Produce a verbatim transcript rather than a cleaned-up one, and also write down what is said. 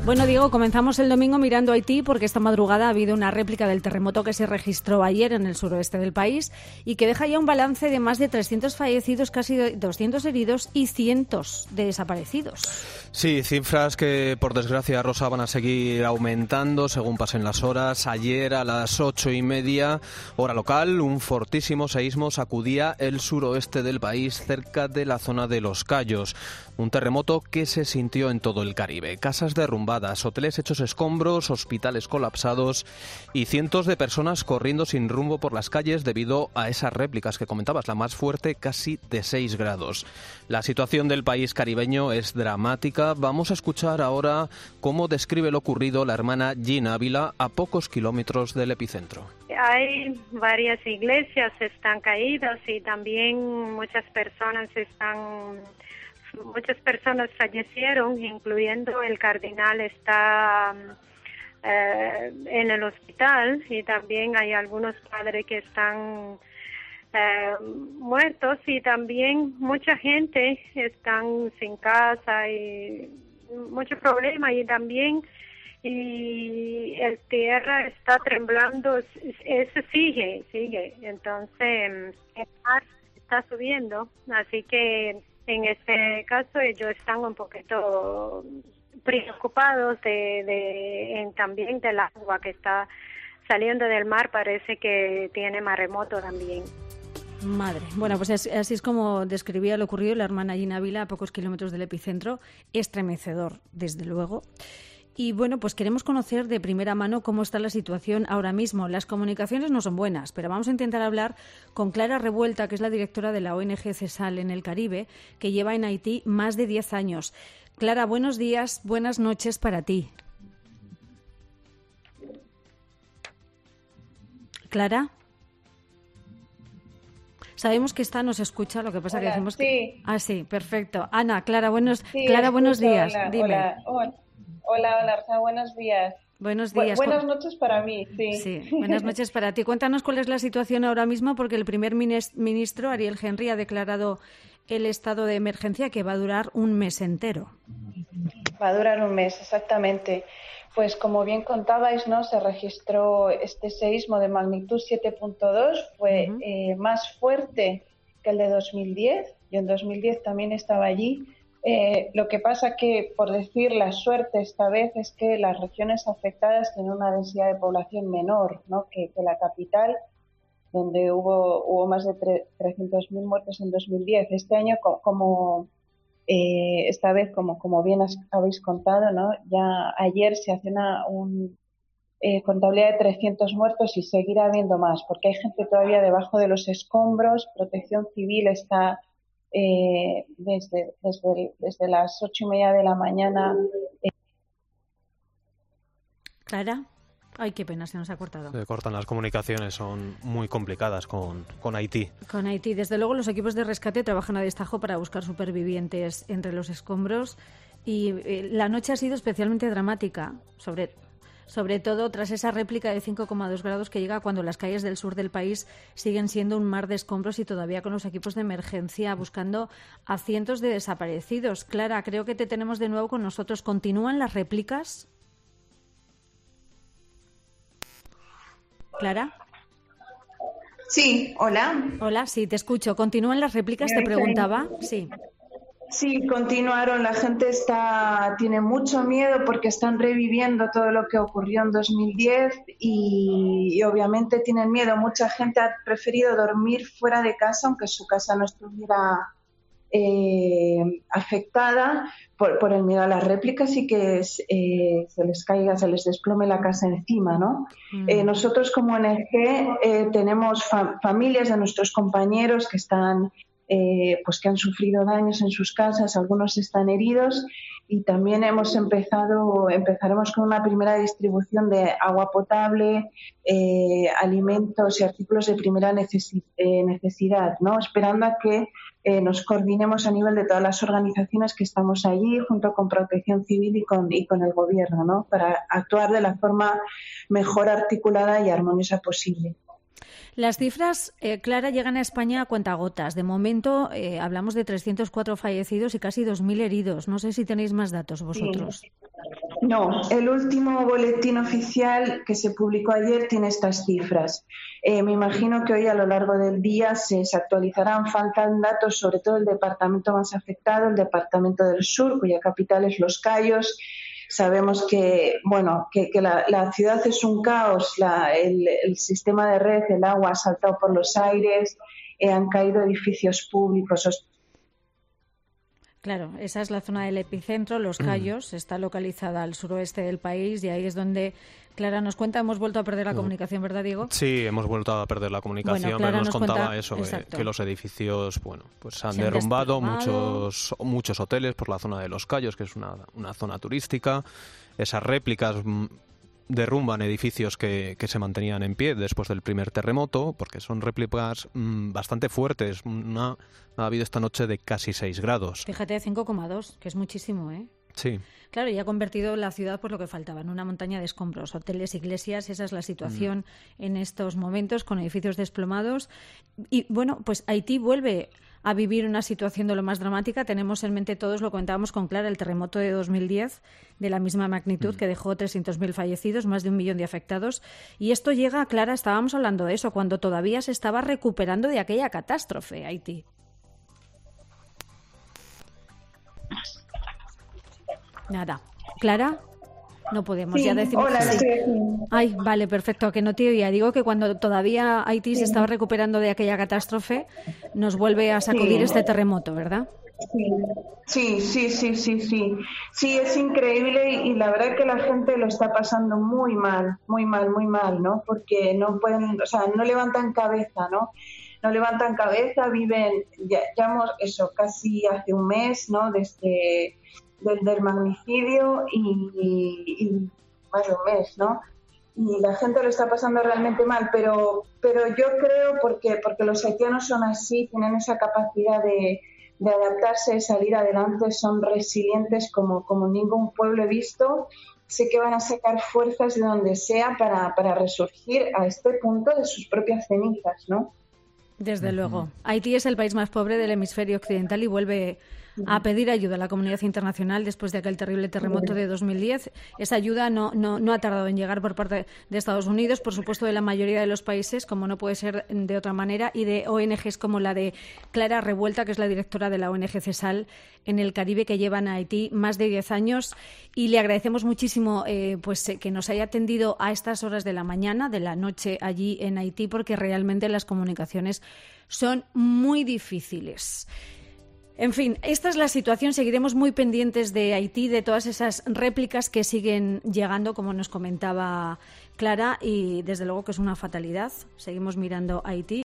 Bueno, Diego, comenzamos el domingo mirando Haití porque esta madrugada ha habido una réplica del terremoto que se registró ayer en el suroeste del país y que deja ya un balance de más de trescientos fallecidos, casi doscientos heridos y cientos de desaparecidos. Sí, cifras que por desgracia, Rosa, van a seguir aumentando según pasen las horas. Ayer a las ocho y media, hora local, un fortísimo seísmo sacudía el suroeste del país cerca de la zona de Los Cayos. Un terremoto que se sintió en todo el Caribe. Casas derrumbadas, hoteles hechos escombros, hospitales colapsados y cientos de personas corriendo sin rumbo por las calles debido a esas réplicas que comentabas, la más fuerte casi de seis grados. La situación del país caribeño es dramática. Vamos a escuchar ahora cómo describe lo ocurrido la hermana Gina Ávila a pocos kilómetros del epicentro. Hay varias iglesias están caídas y también muchas personas están... Muchas personas fallecieron, incluyendo el cardenal está eh, en el hospital y también hay algunos padres que están eh, muertos y también mucha gente están sin casa y mucho problema y también y el tierra está temblando, eso sigue, sigue, entonces el mar está subiendo, así que en este caso ellos están un poquito preocupados de, de en, también del agua que está saliendo del mar, parece que tiene maremoto también. Madre, bueno, pues así, así es como describía lo ocurrido la hermana Gina Ávila a pocos kilómetros del epicentro, estremecedor, desde luego. Y bueno, pues queremos conocer de primera mano cómo está la situación ahora mismo. Las comunicaciones no son buenas, pero vamos a intentar hablar con Clara Revuelta, que es la directora de la O N G CESAL en el Caribe, que lleva en Haití más de diez años. Clara, buenos días, buenas noches para ti. Clara. Sabemos que esta nos escucha, lo que pasa Hola, que decimos sí. que... Ah, sí, perfecto. Ana, Clara, buenos, Sí, Clara, escucho, buenos días. Hola, Dime. hola, hola, hola, hola, Rosa, buenos días. Buenos Bu- días. buenas noches para mí, sí. Sí, buenas noches para ti. Cuéntanos cuál es la situación ahora mismo, porque el primer minis- ministro, Ariel Henry, ha declarado el estado de emergencia que va a durar un mes entero. Va a durar un mes, exactamente. Pues como bien contabais, ¿no? Se registró este seísmo de magnitud siete punto dos, fue Uh-huh. eh, más fuerte que el de dos mil diez. Yo en dos mil diez también estaba allí. Eh, lo que pasa que, por decir la suerte esta vez, es que las regiones afectadas tienen una densidad de población menor, ¿no? que, que la capital, donde hubo, hubo más de trescientos mil muertos en dos mil diez. Este año, co- como eh, esta vez, como, como bien has- habéis contado, ¿no? Ya ayer se hace una un, eh, contabilidad de trescientos muertos y seguirá habiendo más, porque hay gente todavía debajo de los escombros. Protección Civil está eh, desde, desde, el- desde las ocho y media de la mañana. eh, Clara. Ay, qué pena, se nos ha cortado. Se cortan las comunicaciones, son muy complicadas con, con Haití. Con Haití, desde luego, los equipos de rescate trabajan a destajo para buscar supervivientes entre los escombros y eh, la noche ha sido especialmente dramática, sobre, sobre todo tras esa réplica de cinco coma dos grados que llega cuando las calles del sur del país siguen siendo un mar de escombros y todavía con los equipos de emergencia buscando a cientos de desaparecidos. Clara, creo que te tenemos de nuevo con nosotros. ¿Continúan las réplicas? Clara. Sí, hola. Hola, sí, te escucho. ¿Continúan las réplicas? Te ¿Me oís ahí? preguntaba. Sí. Sí, continuaron. La gente está tiene mucho miedo porque están reviviendo todo lo que ocurrió en dos mil diez y, y obviamente tienen miedo. Mucha gente ha preferido dormir fuera de casa, aunque su casa no estuviera eh, afectada por, por el miedo a las réplicas y que eh, se les caiga, se les desplome la casa encima, ¿no? Mm. Eh, nosotros como O N G eh, tenemos fa- familias de nuestros compañeros que están Eh, pues que han sufrido daños en sus casas, algunos están heridos y también hemos empezado, empezaremos con una primera distribución de agua potable, eh, alimentos y artículos de primera necesi- eh, necesidad, ¿no? Esperando a que eh, nos coordinemos a nivel de todas las organizaciones que estamos allí, junto con Protección Civil y con, y con el Gobierno, ¿no? Para actuar de la forma mejor articulada y armoniosa posible. Las cifras, eh, Clara, llegan a España a cuentagotas. De momento eh, hablamos de trescientos cuatro fallecidos y casi dos mil heridos. No sé si tenéis más datos vosotros. Sí. No, el último boletín oficial que se publicó ayer tiene estas cifras. Eh, me imagino que hoy a lo largo del día se, se actualizarán, faltan datos sobre todo el departamento más afectado, el departamento del sur, cuya capital es Los Cayos. Sabemos que, bueno, que, que la, la ciudad es un caos, la, el, el sistema de red, el agua ha saltado por los aires, eh, han caído edificios públicos. Claro, esa es la zona del epicentro, Los Cayos, está localizada al suroeste del país y ahí es donde Clara nos cuenta, hemos vuelto a perder la comunicación, ¿verdad, Diego? Sí, hemos vuelto a perder la comunicación, bueno, pero nos, nos contaba cuenta, eso, que, que los edificios, bueno, pues han se derrumbado, han muchos muchos hoteles por la zona de Los Cayos, que es una, una zona turística, esas réplicas derrumban edificios que, que se mantenían en pie después del primer terremoto, porque son réplicas mmm, bastante fuertes. Una ha habido esta noche de casi seis grados. Fíjate, cinco coma dos, que es muchísimo, ¿eh? Sí. Claro, y ha convertido la ciudad por lo que faltaba, en una montaña de escombros, hoteles, iglesias, esa es la situación mm. en estos momentos, con edificios desplomados. Y bueno, pues Haití vuelve a vivir una situación de lo más dramática. Tenemos en mente todos, lo comentábamos con Clara, el terremoto de dos mil diez, de la misma magnitud, mm. que dejó trescientos mil fallecidos, más de un millón de afectados. Y esto llega, Clara, estábamos hablando de eso, cuando todavía se estaba recuperando de aquella catástrofe, Haití. Nada. ¿Clara? No podemos, sí, ya decimos. Hola, sí. sí. Ay, vale, perfecto, que no te oía. Digo que cuando todavía Haití sí. se estaba recuperando de aquella catástrofe, nos vuelve a sacudir sí. este terremoto, ¿verdad? Sí, sí, sí, sí, sí. Sí, es increíble y, y la verdad que la gente lo está pasando muy mal, muy mal, muy mal, ¿no? Porque no pueden, o sea, no levantan cabeza, ¿no? No levantan cabeza, viven, ya, ya hemos, eso, casi hace un mes, ¿no? Desde del, del magnicidio y, y, y más de un mes, ¿no? Y la gente lo está pasando realmente mal, pero pero yo creo, porque porque los haitianos son así, tienen esa capacidad de, de adaptarse, de salir adelante, son resilientes como, como ningún pueblo he visto. Sé que van a sacar fuerzas de donde sea para, para resurgir a este punto de sus propias cenizas, ¿no? Desde luego. Haití es el país más pobre del hemisferio occidental y vuelve a pedir ayuda a la comunidad internacional después de aquel terrible terremoto de dos mil diez. Esa ayuda no, no, no ha tardado en llegar por parte de Estados Unidos, por supuesto de la mayoría de los países, como no puede ser de otra manera, y de O N Ges como la de Clara Revuelta, que es la directora de la O N Ge CESAL en el Caribe, que llevan a Haití más de diez años. Y le agradecemos muchísimo eh, pues que nos haya atendido a estas horas de la mañana, de la noche allí en Haití, porque realmente las comunicaciones son muy difíciles. En fin, esta es la situación. Seguiremos muy pendientes de Haití, de todas esas réplicas que siguen llegando, como nos comentaba Clara, y desde luego que es una fatalidad. Seguimos mirando Haití.